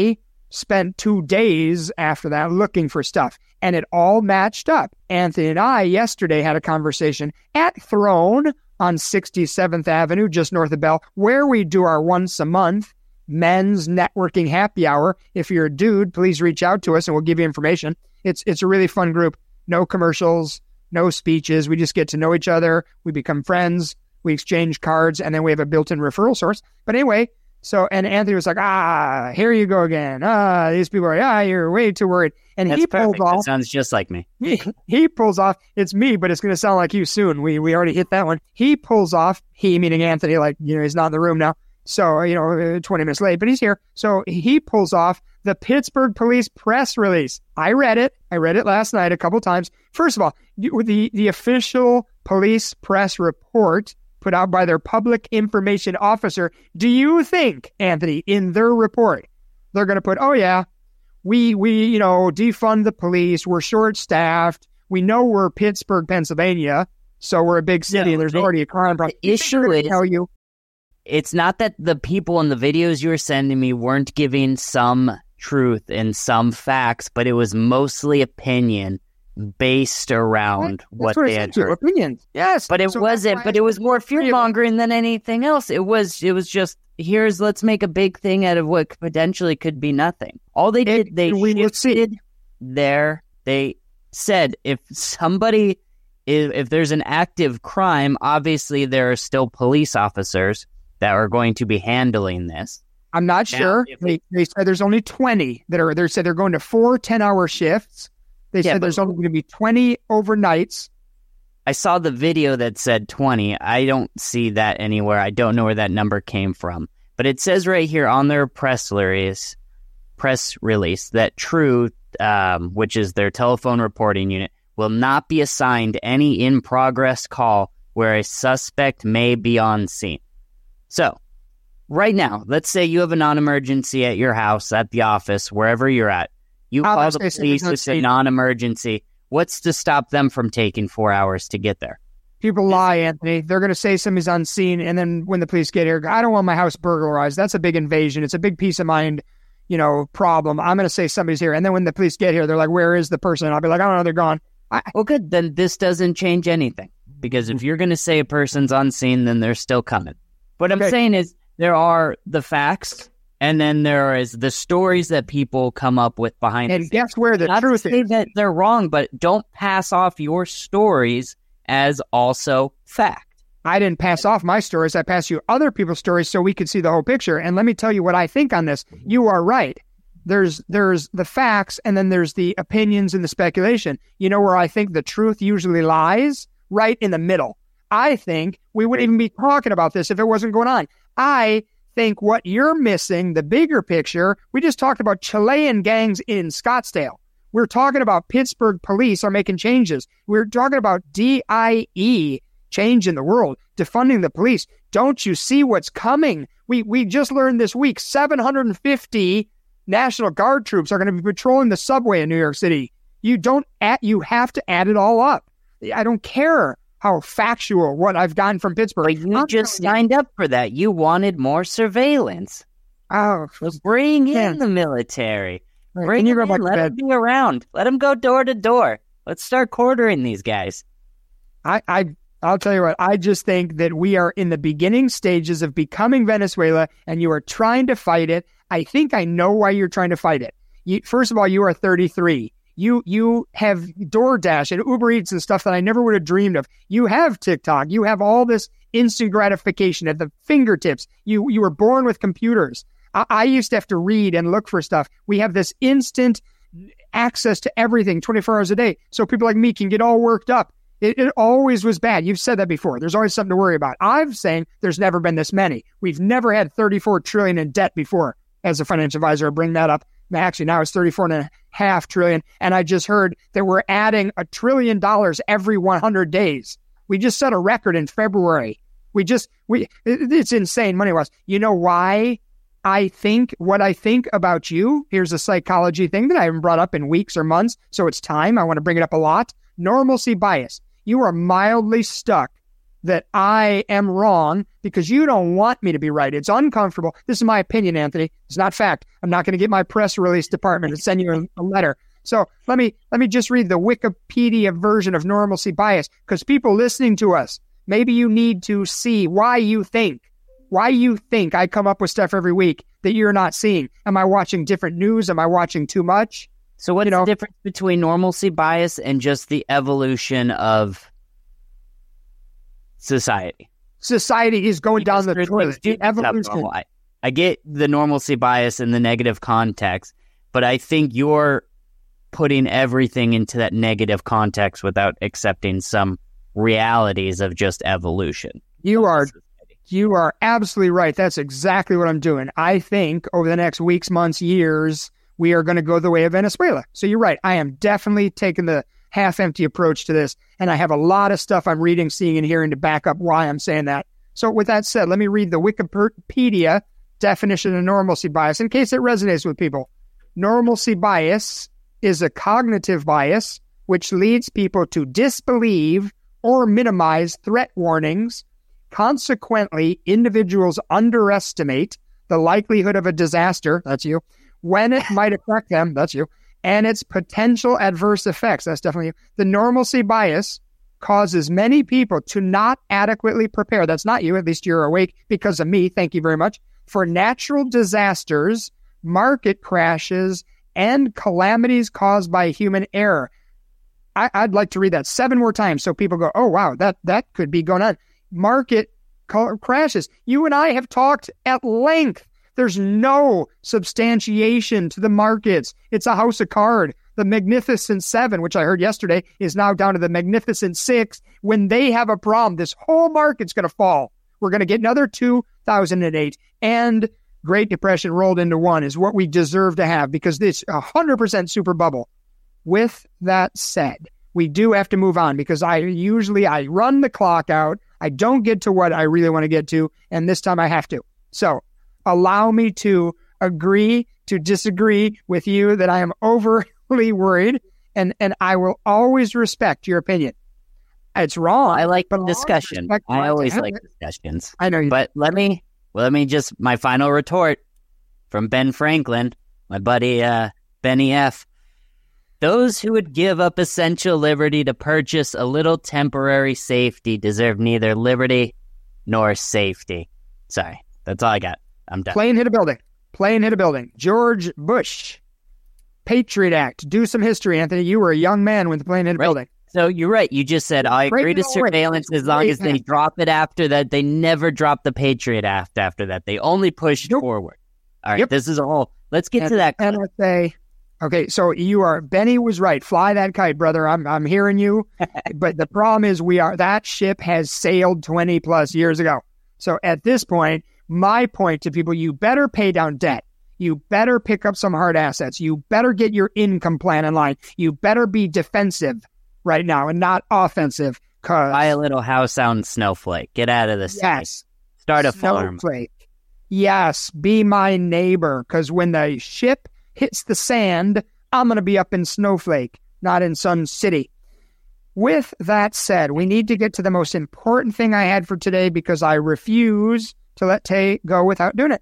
spent two days after that looking for stuff, and it all matched up. Anthony and I yesterday had a conversation at Throne on sixty-seventh Avenue, just north of Bell, where we do our once a month men's networking happy hour. If you're a dude, please reach out to us and we'll give you information. It's it's a really fun group. No commercials, no speeches. We just get to know each other. We become friends. We exchange cards, and then we have a built-in referral source. But anyway, so, and Anthony was like, ah, here you go again. Ah, these people are, ah, you're way too worried. And That's he perfect. pulls off. That sounds just like me. He, he pulls off. It's me, but it's going to sound like you soon. We we already hit that one. He pulls off, he meaning Anthony, like, you know, he's not in the room now. So, you know, twenty minutes late, but he's here. So he pulls off the Pittsburgh Police press release. I read it. I read it last night a couple times. First of all, the, the official police press report put out by their public information officer. Do you think, Anthony, in their report, they're going to put, oh, yeah, we, we, you know, defund the police. We're short-staffed. We know we're Pittsburgh, Pennsylvania, so we're a big city, no, and there's the, already a crime problem. The issue is, tell you, it's not that the people in the videos you were sending me weren't giving some truth and some facts, but it was mostly opinion based around what, what they had heard. Opinions, yes. But it so wasn't, but it was more fear-mongering than anything else. It was, it was just, here's, let's make a big thing out of what potentially could be nothing. All they did, it, they shifted there. They said, if somebody, if, if there's an active crime, obviously there are still police officers that are going to be handling this. I'm not now, sure. They, they said there's only twenty that are, they said they're going to four ten-hour shifts. They yeah, said there's only going to be twenty overnights. I saw the video that said twenty. I don't see that anywhere. I don't know where that number came from. But it says right here on their press release, press release that True, um, which is their telephone reporting unit, will not be assigned any in-progress call where a suspect may be on scene. So, right now, let's say you have a non-emergency at your house, at the office, wherever you're at. You I'll call the police, it's a non-emergency. What's to stop them from taking four hours to get there? People lie, Anthony. They're going to say somebody's on scene, and then when the police get here, I don't want my house burglarized. That's a big invasion. It's a big peace of mind, you know, problem. I'm going to say somebody's here. And then when the police get here, they're like, where is the person? I'll be like, I don't know, they're gone. I- well, good. Then this doesn't change anything. Because if you're going to say a person's on scene, then they're still coming. What I'm okay. saying is there are the facts, and then there is the stories that people come up with behind it. And guess where the Not truth to say is. That they're wrong, but don't pass off your stories as also fact. I didn't pass off my stories. I passed you other people's stories so we could see the whole picture. And let me tell you what I think on this. You are right. There's there's the facts, and then there's the opinions and the speculation. You know where I think the truth usually lies? Right in the middle. I think we wouldn't even be talking about this if it wasn't going on. I think what you're missing, the bigger picture, we just talked about Chilean gangs in Scottsdale. We're talking about Pittsburgh police are making changes. We're talking about D I E, change in the world, defunding the police. Don't you see what's coming? We we just learned this week, seven hundred fifty National Guard troops are going to be patrolling the subway in New York City. You don't add, you have to add it all up. I don't care how factual what I've gotten from Pittsburgh. But you I'm just signed you. up for that. You wanted more surveillance. Oh, so bring yeah. in the military. Right. Bring them in. Let them be around. Let them go door to door. Let's start quartering these guys. I, I, I'll tell you what. I just think that we are in the beginning stages of becoming Venezuela, and you are trying to fight it. I think I know why you're trying to fight it. You, first of all, you are thirty-three. You you have DoorDash and Uber Eats and stuff that I never would have dreamed of. You have TikTok. You have all this instant gratification at the fingertips. You you were born with computers. I, I used to have to read and look for stuff. We have this instant access to everything twenty-four hours a day. So people like me can get all worked up. It, it always was bad. You've said that before. There's always something to worry about. I'm saying there's never been this many. We've never had thirty-four trillion in debt before. As a financial advisor, I bring that up. Actually, now it's thirty-four and a half trillion. And I just heard that we're adding a trillion dollars every one hundred days. We just set a record in February. We just, we, it's insane money wise. You know why I think what I think about you? Here's a psychology thing that I haven't brought up in weeks or months. So it's time. I want to bring it up a lot. Normalcy bias. You are mildly stuck that I am wrong because you don't want me to be right. It's uncomfortable. This is my opinion, Anthony. It's not fact. I'm not going to get my press release department to send you a, a letter. So let me let me just read the Wikipedia version of normalcy bias, because people listening to us, maybe you need to see why you think, why you think I come up with stuff every week that you're not seeing. Am I watching different news? Am I watching too much? So what's you know, the difference between normalcy bias and just the evolution of society? Society is going Because down the toilet. The evolution. I, I get the normalcy bias in the negative context, but I think you're putting everything into that negative context without accepting some realities of just evolution. You are you are absolutely right. That's exactly what I'm doing. I think over the next weeks, months, years, we are going to go the way of Venezuela. So you're right. I am definitely taking the half-empty approach to this, and I have a lot of stuff I'm reading, seeing, and hearing to back up why I'm saying that. So with that said, let me read the Wikipedia definition of normalcy bias in case it resonates with people. Normalcy bias is a cognitive bias which leads people to disbelieve or minimize threat warnings. Consequently, individuals underestimate the likelihood of a disaster, that's you, when it might affect them, that's you, and its potential adverse effects, that's definitely you. The normalcy bias causes many people to not adequately prepare, that's not you, at least you're awake because of me, thank you very much, for natural disasters, market crashes, and calamities caused by human error. I, I'd like to read that seven more times so people go, oh, wow, that, that could be going on. Market ca- crashes. You and I have talked at length. There's no substantiation to the markets. It's a house of cards. The Magnificent Seven, which I heard yesterday, is now down to the Magnificent Six. When they have a problem, this whole market's going to fall. We're going to get another two thousand eight. And Great Depression rolled into one is what we deserve to have, because this one hundred percent super bubble. With that said, we do have to move on, because I usually I run the clock out. I don't get to what I really want to get to, and this time I have to. So allow me to agree to disagree with you that I am overly worried, and, and I will always respect your opinion. It's wrong. I like but discussion. I always like discussions. I know you But do. let me... Well, let me just, my final retort from Ben Franklin, my buddy uh, Benny F. Those who would give up essential liberty to purchase a little temporary safety deserve neither liberty nor safety. Sorry, that's all I got. I'm done. Plane hit a building. Plane hit a building. George Bush. Patriot Act. Do some history, Anthony. You were a young man when the plane hit a Right. building. So you're right. You just said, I agree Break to it all right. surveillance as long Great as they man. drop it after that. They never drop the Patriot Act after that. They only push Nope. forward. All right, Yep. this is a whole, let's get And to that. N S A. Okay, so you are, Benny was right. Fly that kite, brother. I'm I'm hearing you. But the problem is we are, that ship has sailed twenty plus years ago. So at this point, my point to people, you better pay down debt. You better pick up some hard assets. You better get your income plan in line. You better be defensive right now and not offensive. Cause Buy a little house out in Snowflake. Get out of the city. yes, Start a farm. Snowflake. Yes, be my neighbor. Because when the ship hits the sand, I'm going to be up in Snowflake, not in Sun City. With that said, we need to get to the most important thing I had for today, because I refuse to let Tay go without doing it.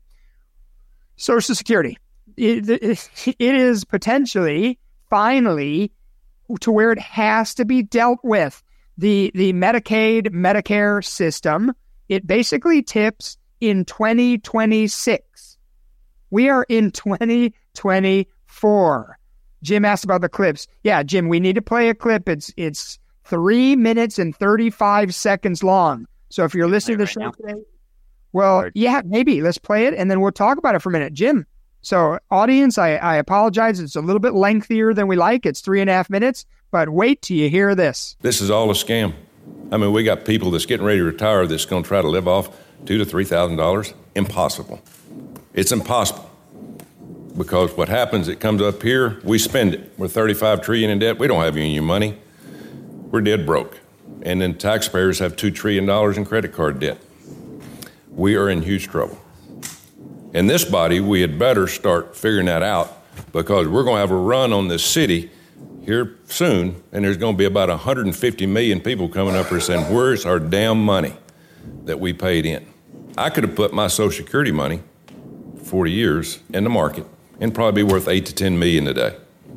Social Security. It, it, it is potentially, finally, to where it has to be dealt with. The, the Medicaid, Medicare system, it basically tips in twenty twenty-six. We are in twenty twenty-four. Jim asked about the clips. Yeah, Jim, we need to play a clip. It's it's three minutes and thirty-five seconds long. So if you're listening to the Play it show right today, well, Or- yeah, maybe. Let's play it, and then we'll talk about it for a minute. Jim, so audience, I, I apologize. It's a little bit lengthier than we like. It's three and a half minutes, but wait till you hear this. This is all a scam. I mean, we got people that's getting ready to retire that's going to try to live off two to three thousand dollars. Impossible. It's impossible. Because what happens, it comes up here, we spend it. We're thirty-five trillion dollars in debt. We don't have any money. We're dead broke. And then taxpayers have two trillion dollars in credit card debt. We are in huge trouble. In this body, we had better start figuring that out, because we're going to have a run on this city here soon, and there's going to be about one hundred fifty million people coming up here saying, where's our damn money that we paid in? I could have put my Social Security money for forty years in the market and probably be worth eight to ten million today.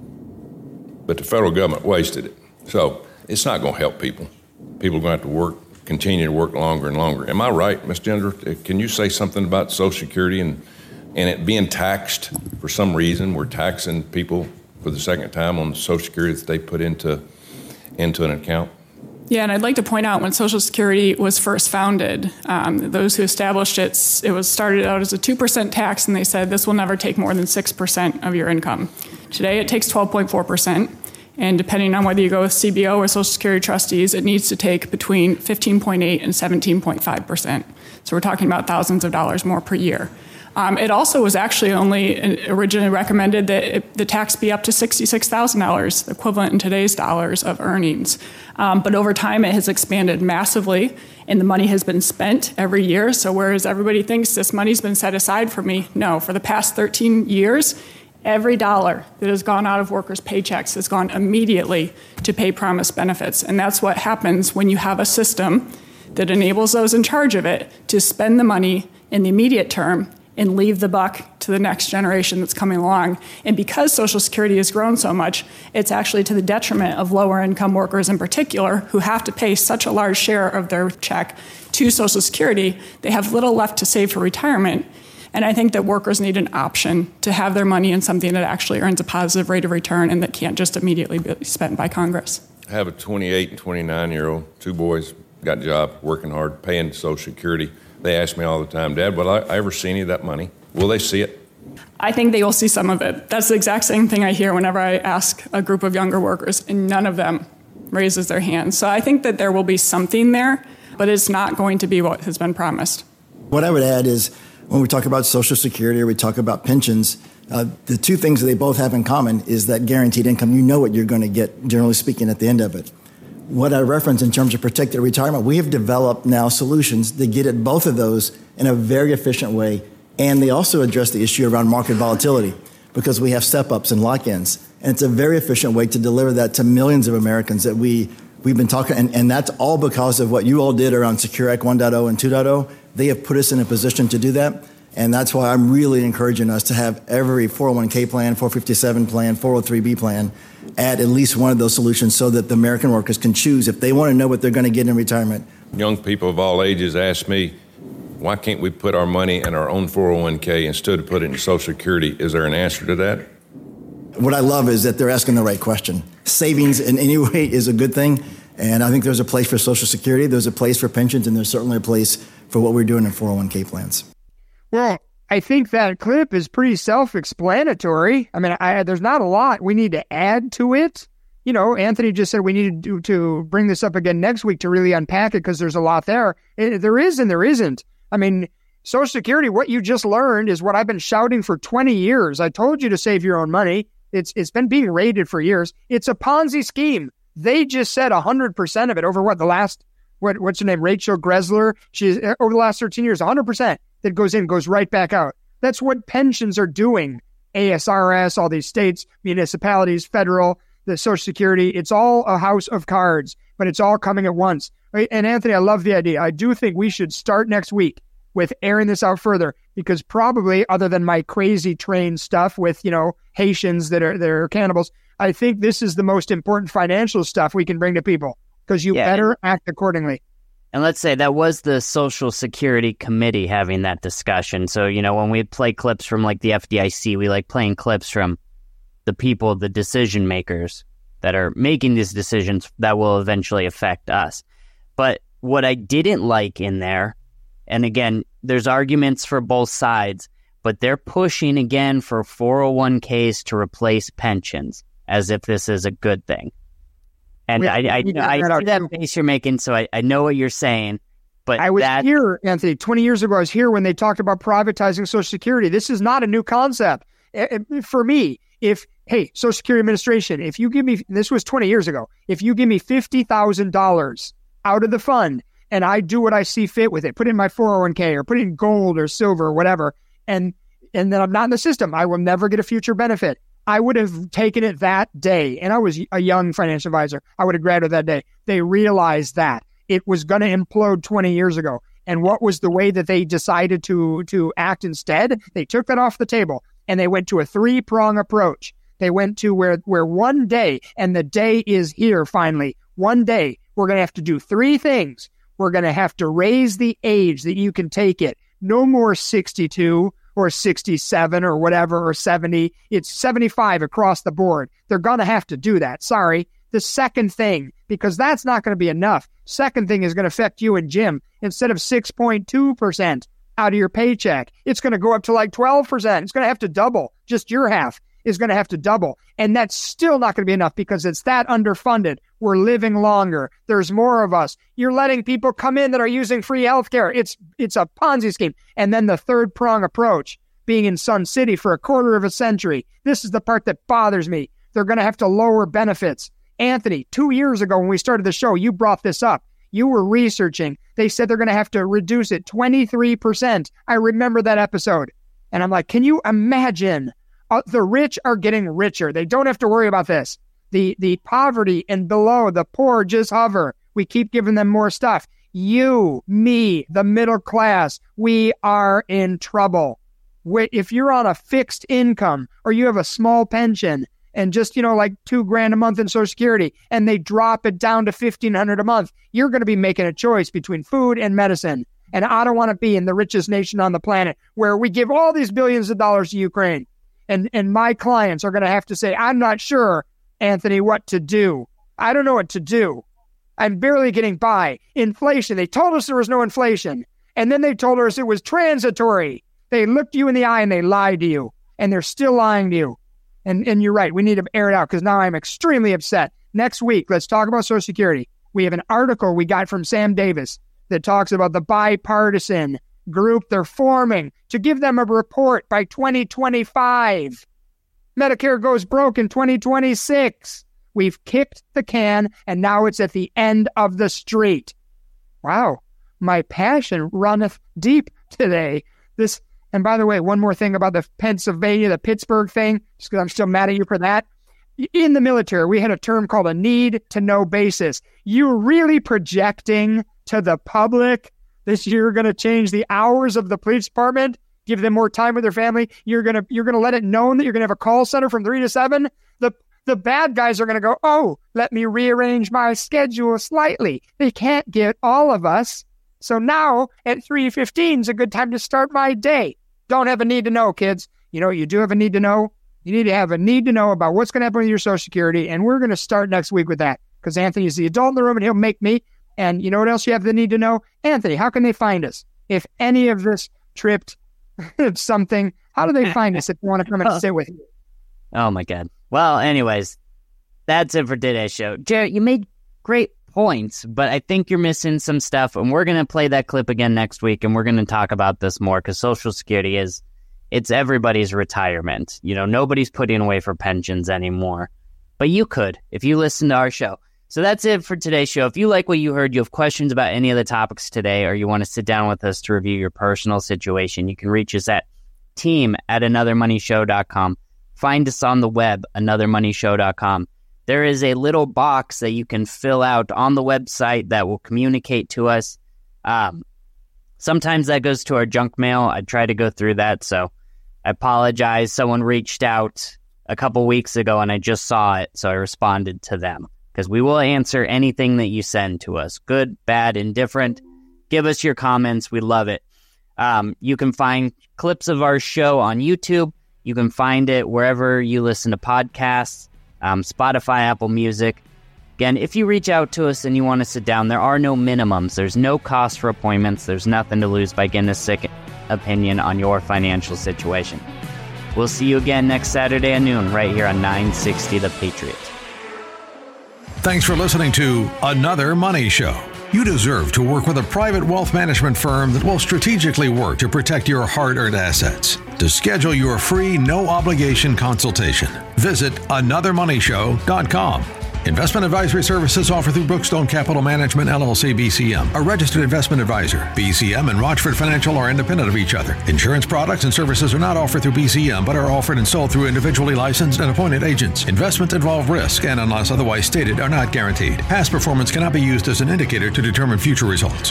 But the federal government wasted it. So it's not going to help people. People are going to have to work, continue to work longer and longer. Am I right, Miz Ginger? Can you say something about Social Security and, and it being taxed for some reason? We're taxing people for the second time on Social Security that they put into into an account? Yeah, and I'd like to point out when Social Security was first founded, um, those who established it, it was started out as a two percent tax, and they said this will never take more than six percent of your income. Today it takes twelve point four percent, and depending on whether you go with C B O or Social Security trustees, it needs to take between fifteen point eight and seventeen point five percent. So we're talking about thousands of dollars more per year. Um, it also was actually only originally recommended that it, the tax be up to sixty-six thousand dollars, the equivalent in today's dollars of earnings. Um, but over time, it has expanded massively, and the money has been spent every year. So whereas everybody thinks this money's been set aside for me, no, for the past thirteen years, every dollar that has gone out of workers' paychecks has gone immediately to pay promised benefits. And that's what happens when you have a system that enables those in charge of it to spend the money in the immediate term and leave the buck to the next generation that's coming along. And because Social Security has grown so much, it's actually to the detriment of lower income workers in particular, who have to pay such a large share of their check to Social Security, they have little left to save for retirement. And I think that workers need an option to have their money in something that actually earns a positive rate of return and that can't just immediately be spent by Congress. I have a twenty-eight and twenty-nine-year-old, two boys, got a job, working hard, paying Social Security. They ask me all the time, Dad, will I ever see any of that money? Will they see it? I think they will see some of it. That's the exact same thing I hear whenever I ask a group of younger workers, and none of them raises their hand. So I think that there will be something there, but it's not going to be what has been promised. What I would add is when we talk about Social Security or we talk about pensions, uh, the two things that they both have in common is that guaranteed income. You know what you're going to get, generally speaking, at the end of it. What I reference in terms of protected retirement, we have developed now solutions that get at both of those in a very efficient way. And they also address the issue around market volatility because we have step-ups and lock-ins. And it's a very efficient way to deliver that to millions of Americans that we, we've been talking. And, and that's all because of what you all did around Secure Act one point oh and two point oh. They have put us in a position to do that. And that's why I'm really encouraging us to have every four oh one k plan, four fifty-seven plan, four oh three b plan add at least one of those solutions so that the American workers can choose if they want to know what they're going to get in retirement. Young people of all ages ask me, why can't we put our money in our own four oh one k instead of put it in Social Security? Is there an answer to that? What I love is that they're asking the right question. Savings in any way is a good thing. And I think there's a place for Social Security, there's a place for pensions, and there's certainly a place for what we're doing in four oh one k plans. Well, I think that clip is pretty self-explanatory. I mean, I, there's not a lot we need to add to it. You know, Anthony just said we need to, to bring this up again next week to really unpack it because there's a lot there. It, there is and there isn't. I mean, Social Security, what you just learned is what I've been shouting for twenty years. I told you to save your own money. It's It's been being rated for years. It's a Ponzi scheme. They just said one hundred percent of it over what, the last, what what's her name, Rachel Gressler? She's over the last thirteen years, one hundred percent that goes in, goes right back out. That's what pensions are doing. A S R S, all these states, municipalities, federal, the Social Security, it's all a house of cards, but it's all coming at once. And Anthony, I love the idea. I do think we should start next week with airing this out further because probably other than my crazy train stuff with, you know, Haitians that are, that are cannibals, I think this is the most important financial stuff we can bring to people because you yeah. better act accordingly. And let's say that was the Social Security Committee having that discussion. So, you know, when we play clips from like the F D I C, we like playing clips from the people, the decision makers that are making these decisions that will eventually affect us. But what I didn't like in there, and again, there's arguments for both sides, but they're pushing again for four oh one k's to replace pensions as if this is a good thing. And yeah, I, I, you know, I see that face you're making, so I, I know what you're saying. But I was that... here, Anthony, twenty years ago, I was here when they talked about privatizing Social Security. This is not a new concept. For me, if, hey, Social Security Administration, if you give me, this was twenty years ago, if you give me fifty thousand dollars out of the fund and I do what I see fit with it, put it in my four oh one k or put it in gold or silver or whatever, and and then I'm not in the system, I will never get a future benefit. I would have taken it that day. And I was a young financial advisor. I would have grabbed it that day. They realized that it was going to implode twenty years ago. And what was the way that they decided to, to act instead? They took that off the table and they went to a three-prong approach. They went to where, where one day, and the day is here finally, one day we're going to have to do three things. We're going to have to raise the age that you can take it. No more sixty-two or sixty-seven or whatever, or seventy. It's seventy-five across the board. They're going to have to do that. Sorry. The second thing, because that's not going to be enough. Second thing is going to affect you and Jim. Instead of six point two percent out of your paycheck, it's going to go up to like twelve percent. It's going to have to double. Just your half is going to have to double. And that's still not going to be enough because it's that underfunded. We're living longer. There's more of us. You're letting people come in that are using free healthcare. It's it's a Ponzi scheme. And then the third prong approach, being in Sun City for a quarter of a century. This is the part that bothers me. They're going to have to lower benefits. Anthony, two years ago when we started the show, you brought this up. You were researching. They said they're going to have to reduce it twenty-three percent. I remember that episode. And I'm like, can you imagine? Uh, the rich are getting richer. They don't have to worry about this. The the poverty and below, the poor just hover. We keep giving them more stuff. You, me, the middle class, we are in trouble. If you're on a fixed income or you have a small pension and just, you know, like two grand a month in Social Security, and they drop it down to fifteen hundred a month, you're going to be making a choice between food and medicine. And I don't want to be in the richest nation on the planet where we give all these billions of dollars to Ukraine. And, and my clients are going to have to say, I'm not sure, Anthony, what to do. I don't know what to do. I'm barely getting by. Inflation. They told us there was no inflation. And then they told us it was transitory. They looked you in the eye and they lied to you. And they're still lying to you. And and you're right. We need to air it out because now I'm extremely upset. Next week, let's talk about Social Security. We have an article we got from Sam Davis that talks about the bipartisan group they're forming to give them a report by twenty twenty-five. Medicare goes broke in twenty twenty-six. We've kicked the can, and now it's at the end of the street. Wow, my passion runneth deep today. This, and by the way, one more thing about the Pennsylvania, the Pittsburgh thing, just because I'm still mad at you for that. In the military, we had a term called a need-to-know basis. You're really projecting to the public this year you're going to change the hours of the police department, give them more time with their family. You're going to you're going to let it known that you're going to have a call center from three to seven. The the bad guys are going to go, oh, let me rearrange my schedule slightly. They can't get all of us. So now at three fifteen is a good time to start my day. Don't have a need to know, kids. You know, you do have a need to know. You need to have a need to know about what's going to happen with your Social Security. And we're going to start next week with that because Anthony's the adult in the room and he'll make me. And you know what else you have the need to know? Anthony, how can they find us? If any of this tripped something, how do they find us if they want to come and sit with you? Oh, my God. Well, anyways, that's it for today's show. Jarrett, you made great points, but I think you're missing some stuff. And we're going to play that clip again next week. And we're going to talk about this more because Social Security is, it's everybody's retirement. You know, nobody's putting away for pensions anymore. But you could if you listen to our show. So that's it for today's show. If you like what you heard, you have questions about any of the topics today, or you want to sit down with us to review your personal situation, you can reach us at team at another money show dot com. Find us on the web, another money show dot com. There is a little box that you can fill out on the website that will communicate to us. Um, sometimes that goes to our junk mail. I try to go through that, so I apologize. Someone reached out a couple weeks ago, and I just saw it, so I responded to them. Because we will answer anything that you send to us. Good, bad, indifferent. Give us your comments. We love it. Um, you can find clips of our show on YouTube. You can find it wherever you listen to podcasts, um, Spotify, Apple Music. Again, if you reach out to us and you want to sit down, there are no minimums. There's no cost for appointments. There's nothing to lose by getting a second opinion on your financial situation. We'll see you again next Saturday at noon right here on nine sixty The Patriot. Thanks for listening to Another Money Show. You deserve to work with a private wealth management firm that will strategically work to protect your hard-earned assets. To schedule your free, no-obligation consultation, visit another money show dot com. Investment advisory services offered through Brookstone Capital Management, L L C, B C M, a registered investment advisor. B C M and Rochford Financial are independent of each other. Insurance products and services are not offered through B C M, but are offered and sold through individually licensed and appointed agents. Investments involve risk and, unless otherwise stated, are not guaranteed. Past performance cannot be used as an indicator to determine future results.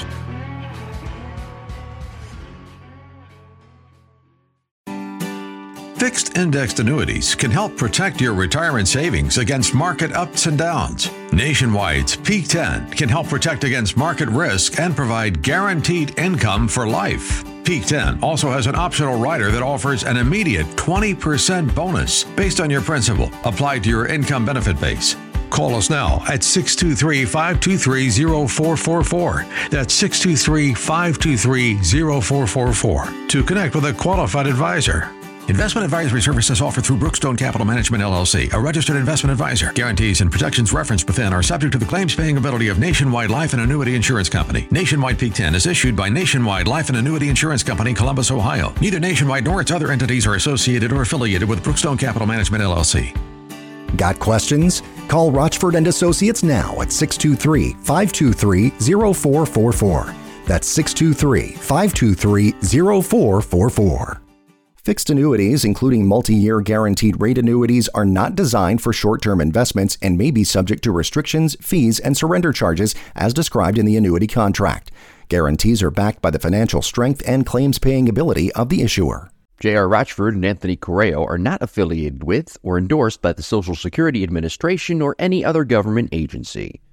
Fixed indexed annuities can help protect your retirement savings against market ups and downs. Nationwide's Peak ten can help protect against market risk and provide guaranteed income for life. Peak ten also has an optional rider that offers an immediate twenty percent bonus based on your principal, applied to your income benefit base. Call us now at six two three, five two three, zero four four four. That's six two three, five two three, zero four four four to connect with a qualified advisor. Investment advisory services offered through Brookstone Capital Management, L L C, a registered investment advisor. Guarantees and protections referenced within are subject to the claims-paying ability of Nationwide Life and Annuity Insurance Company. Nationwide Peak ten is issued by Nationwide Life and Annuity Insurance Company, Columbus, Ohio. Neither Nationwide nor its other entities are associated or affiliated with Brookstone Capital Management, L L C. Got questions? Call Rochford and Associates now at six two three, five two three, zero four four four. That's six two three, five two three, zero four four four. Fixed annuities, including multi-year guaranteed rate annuities, are not designed for short-term investments and may be subject to restrictions, fees, and surrender charges as described in the annuity contract. Guarantees are backed by the financial strength and claims-paying ability of the issuer. J R. Rochford and Anthony Correo are not affiliated with or endorsed by the Social Security Administration or any other government agency.